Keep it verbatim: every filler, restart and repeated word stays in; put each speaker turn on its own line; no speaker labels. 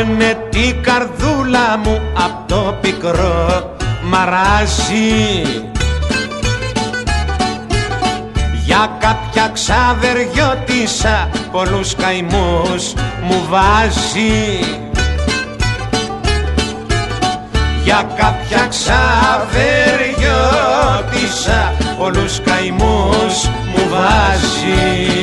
Πάραινε την καρδούλα μου απ' το πικρό μαράζι. Για κάποια ξαδεριώτισσα πολλούς καημούς μου βάζει. Για κάποια ξαδεριώτισσα πολλούς καημούς μου βάζει.